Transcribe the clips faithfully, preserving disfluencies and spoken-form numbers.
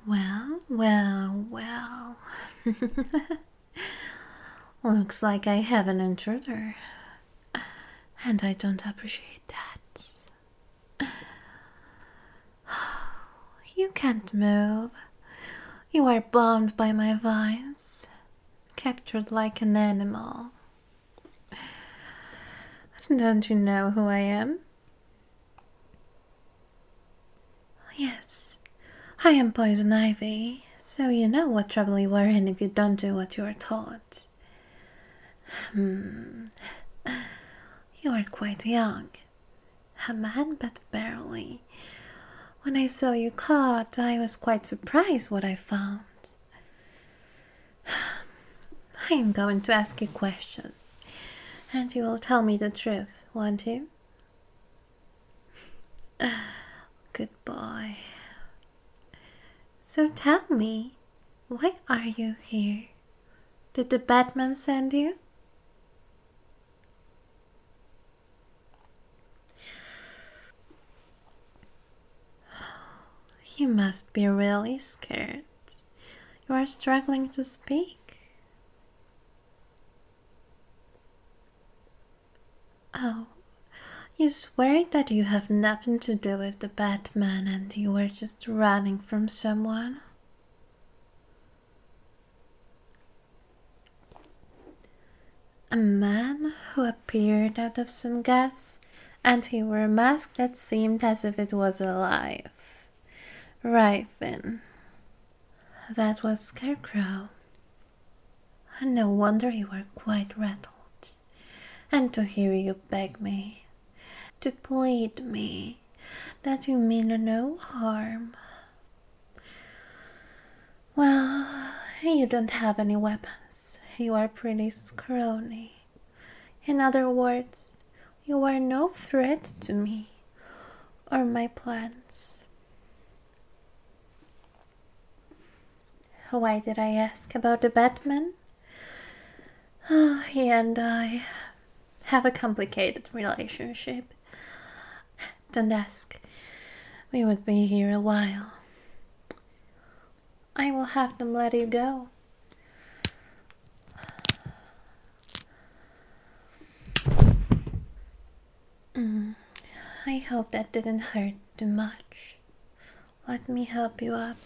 Well, well, well. Looks like I have an intruder, and I don't appreciate that. You can't move. You are bound by my vines, captured like an animal. Don't you know who I am? Yes, I am Poison Ivy, so you know what trouble you are in if you don't do what you are taught. Hmm. You are quite young. A man, but barely. When I saw you caught, I was quite surprised what I found. I am going to ask you questions, and you will tell me the truth, won't you? Good boy. So tell me, why are you here? Did the Batman send you? You must be really scared. You are struggling to speak. Oh, you swear that you have nothing to do with the Batman and you were just running from someone? A man who appeared out of some gas, and he wore a mask that seemed as if it was alive. Right then. That was Scarecrow. No wonder you were quite rattled. And to hear you beg me, to plead me, that you mean no harm. Well, you don't have any weapons. You are pretty scrawny. In other words, you are no threat to me or my plans. Why did I ask about the Batman? Oh, he and I have a complicated relationship. Don't ask. We would be here a while. I will have them let you go. Mm, I hope that didn't hurt too much. Let me help you up.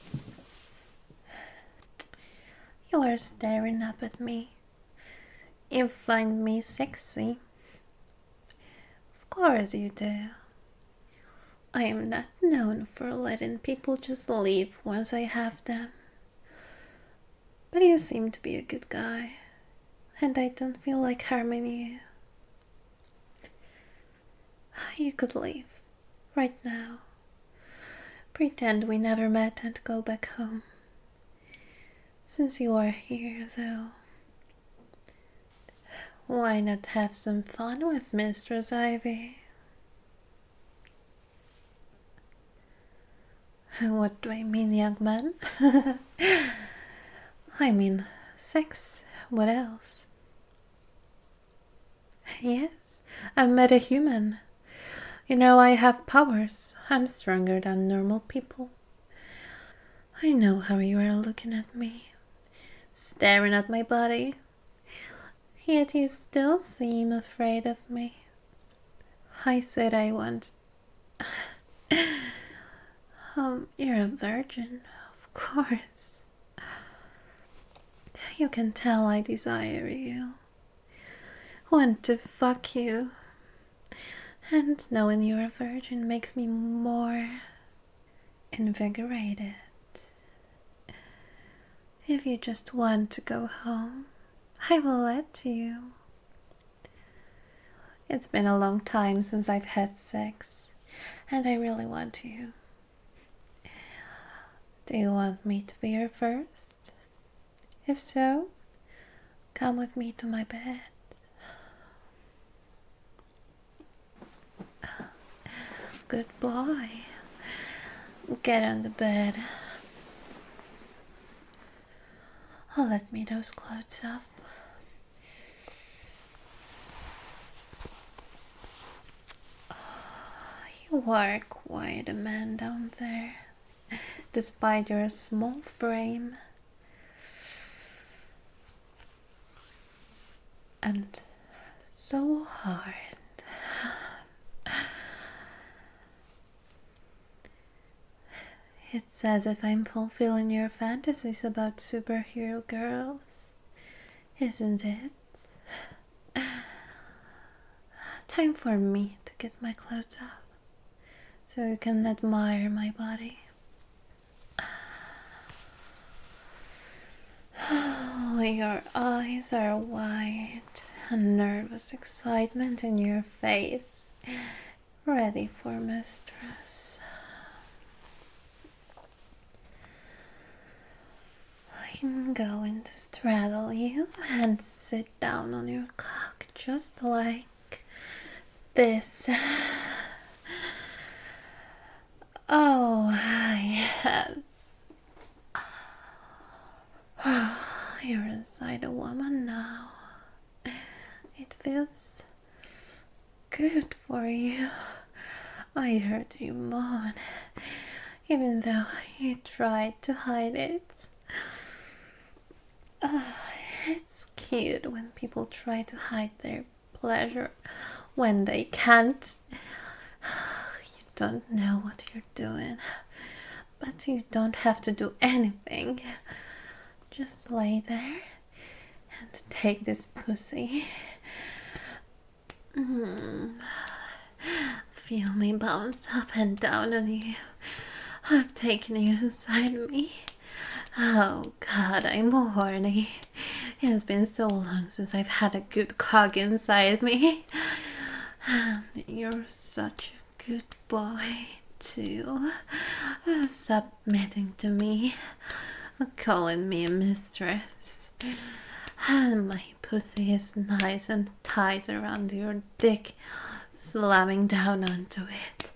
You are staring up at me. You find me sexy. Of course you do. I am not known for letting people just leave once I have them. But you seem to be a good guy, and I don't feel like harming you. You could leave, right now. Pretend we never met and go back home. Since you are here, though, why not have some fun with Mistress Ivy? What do I mean, young man? I mean, sex. What else? Yes, I met a human. You know, I have powers. I'm stronger than normal people. I know how you are looking at me, staring at my body. Yet you still seem afraid of me. I said I want... um, you're a virgin, of course. You can tell I desire you. Want to fuck you. And knowing you're a virgin makes me more invigorated. If you just want to go home, I will let you. It's been a long time since I've had sex, and I really want to. Do you want me to be your first? If so, come with me to my bed. Good boy. Get on the bed. Oh, let me those clothes off. Oh, you are quite a man down there. despite your small frame and so hard. It's as if I'm fulfilling your fantasies about superhero girls, isn't it? Time for me to get my clothes off so you can admire my body. Oh, your eyes are wide, a nervous excitement in your face, ready for mistress. I'm going to straddle you and sit down on your cock just like this. Oh, yes. You're inside a woman now. It feels good for you. I heard you moan, even though you tried to hide it. Uh, it's cute when people try to hide their pleasure when they can't. You don't know what you're doing, but you don't have to do anything. Just lay there and take this pussy. Mm. Feel me bounce up and down on you. I've taken you inside me. Oh God, I'm horny. It's been so long since I've had a good cock inside me. You're such a good boy, too. Submitting to me, calling me a mistress. And my pussy is nice and tight around your dick, slamming down onto it.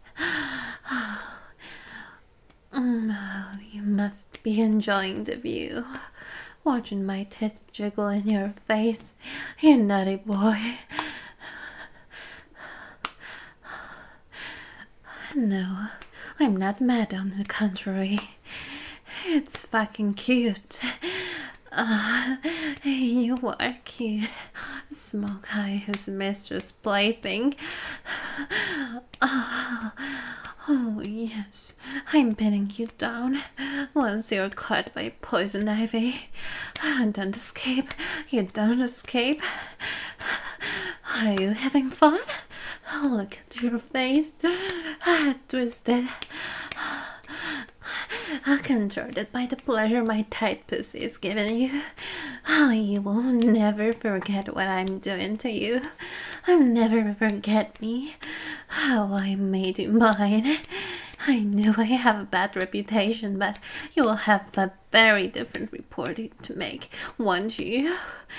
Oh, you must be enjoying the view, watching my tits jiggle in your face, you naughty boy. No, I'm not mad, on the contrary. It's fucking cute. Uh, you are cute. Small guy who's mistress plaything. Oh, oh, yes, I'm pinning you down. Once you're caught by poison ivy, don't escape. You don't escape. Are you having fun? Look at your face. Twisted. Contorted by the pleasure my tight pussy is giving you. Oh, you will never forget what I'm doing to you. I'll never forget me. How I made you mine. I know I have a bad reputation, but you will have a very different report to make, won't you?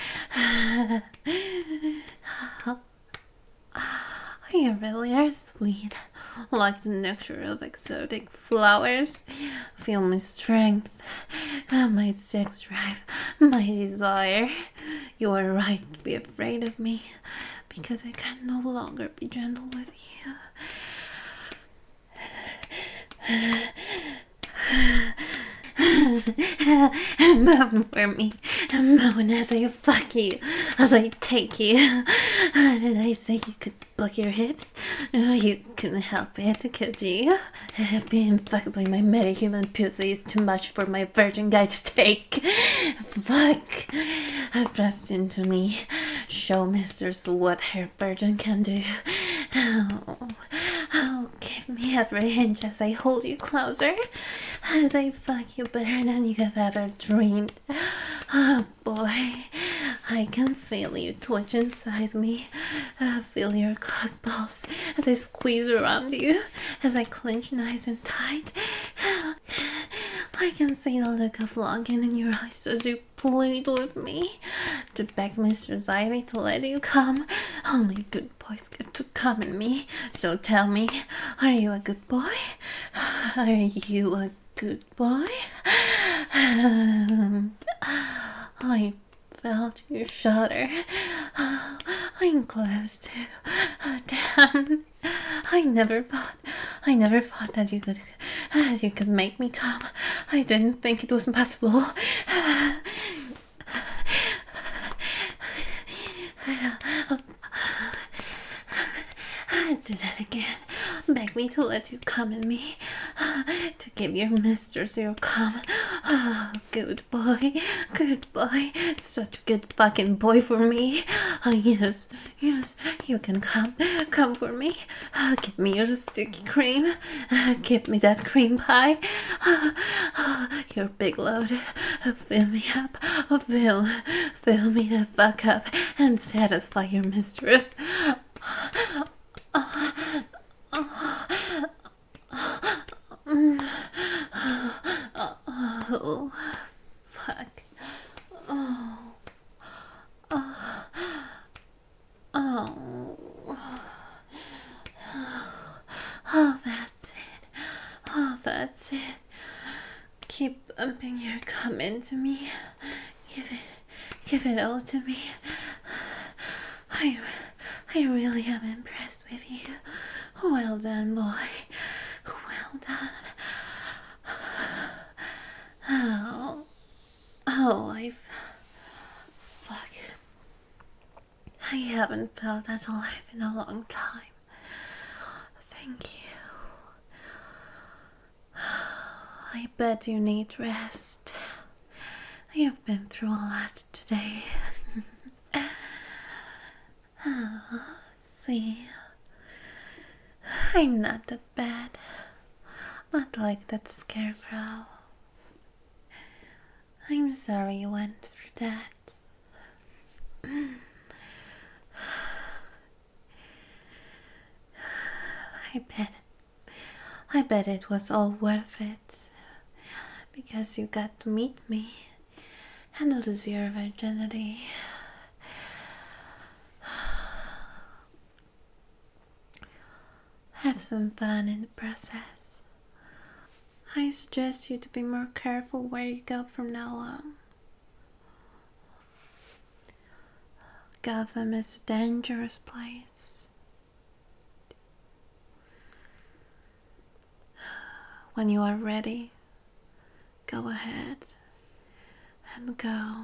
You really are sweet, like the nectar of exotic flowers. Feel my strength, my sex drive, my desire. You are right to be afraid of me, because I can no longer be gentle with you. Moan for me. Moan as I fuck you, as I take you. Did I say you could buck your hips? You couldn't help it, could you? Being fucked by my metahuman pussy is too much for my virgin guy to take. Fuck. Thrust into me. Show mistress what her virgin can do. Oh, oh, give me every inch as I hold you closer, as I fuck you better than you have ever dreamed. Oh boy, I can feel you twitch inside me. I feel your cock balls as I squeeze around you, as I clench nice and tight. I can see the look of longing in your eyes as you plead with me to beg Mistress Ivy to let you come. Only good boys get to come in me. So tell me, are you a good boy? Are you a good boy? Um, I felt you shudder. I'm close to. Oh, damn. I never thought, I never thought that you could You can make me come. I didn't think it was possible. Do that again. Beg me to let you come in me. To give your mistress your come. Oh, good boy. Good boy. Such a good fucking boy for me. Oh, yes. Yes. You can come. Come for me. Oh, give me your sticky cream. Give me that cream pie. Oh, your big load. Fill me up. Fill. Fill me the fuck up and satisfy your mistress. Oh, fuck. Oh. Oh. Oh. Oh, that's it. Oh, that's it. Keep pumping your cum into me. Give it, give it all to me. I, I really am impressed with you. Well done, boy. Well done. Oh, oh, I've, fuck. I haven't felt that alive in a long time. Thank you. I bet you need rest. You've been through a lot today. Oh, see, I'm not that bad. Not like that scarecrow. I'm sorry you went through that. I bet, I bet it was all worth it. Because you got to meet me and lose your virginity. Have some fun in the process. I suggest you to be more careful where you go from now on. Gotham is a dangerous place. When you are ready, go ahead and go.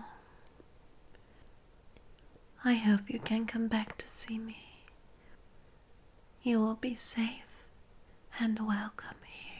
I hope you can come back to see me. You will be safe and welcome here.